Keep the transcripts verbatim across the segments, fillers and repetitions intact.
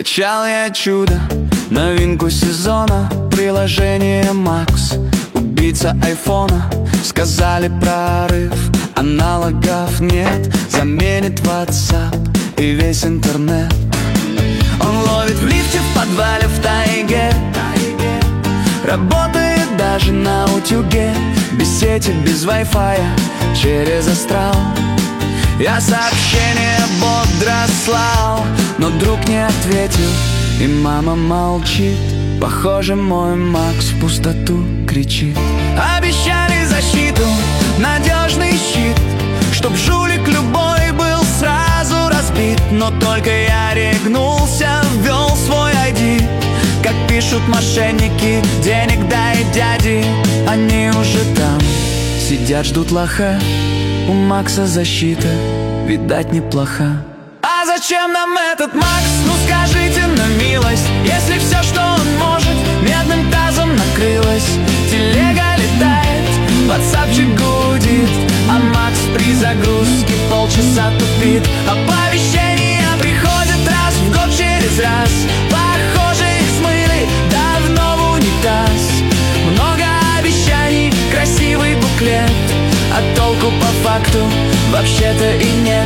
Скачал я чудо, новинку сезона, приложение Макс, убийца айфона. Сказали прорыв, аналогов нет, заменит WhatsApp и весь интернет. Он ловит в лифте, в подвале, в тайге, работает даже на утюге, без сети, без вай-фая, через астрал. Я сообщение бодро слал, но друг не ответил, и мама молчит. Похоже, мой Макс в пустоту кричит. Обещали защиту, надежный щит, чтоб жулик любой был сразу разбит. Но только я регнулся, ввел свой ай ди. Как пишут мошенники, денег дай дяди. Они уже там сидят, ждут лоха. У Макса защита, видать, неплоха. А зачем нам этот Макс? Ну скажите на милость, если все, что он может, медным тазом накрылось. Телега летает, ватсапчик гудит, а Макс при загрузке полчаса тупит. Оповещения приходят раз в год через раз. Похоже, их смыли давно в унитаз. Много обещаний, красивый буклет, а толку по факту вообще-то и нет.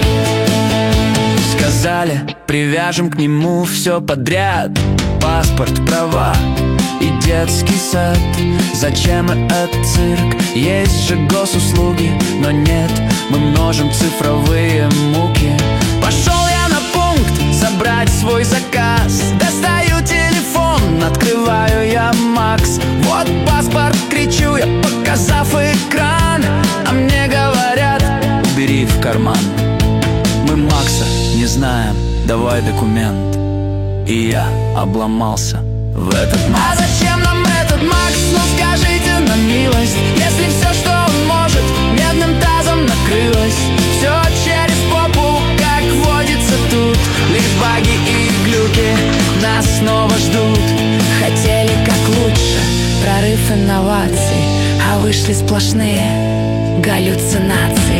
Сказали, привяжем к нему все подряд: паспорт, права и детский сад. Зачем этот цирк? Есть же госуслуги, но нет, мы множим цифровые муки. Пошел я на пункт забрать свой заказ. Достаю телефон, открываю я Макс. Вот паспорт, кричу я, показав экран. А мне говорят, убери в карман. Мы Макса не знаем, давай документ. И я обломался в этот Макс. А зачем нам этот Макс? Ну скажите на милость, если все, что он может, медным тазом накрылось. Все через попу, как водится тут. Лишь баги и глюки нас снова ждут. Хотели как лучше, прорыв инноваций, а вышли сплошные галлюцинации.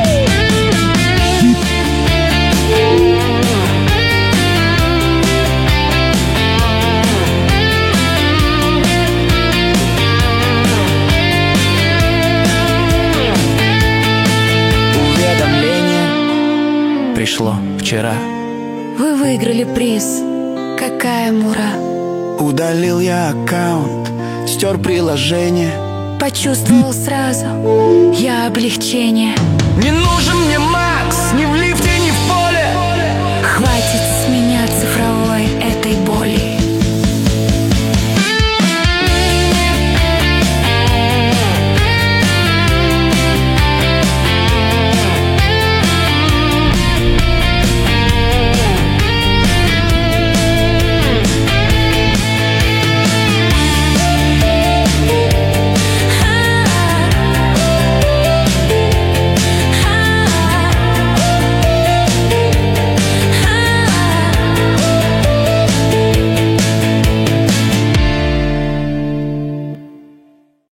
Пришло вчера. Вы выиграли приз, какая мура. Удалил я аккаунт, стер приложение. Почувствовал сразу я облегчение. Не нужен мне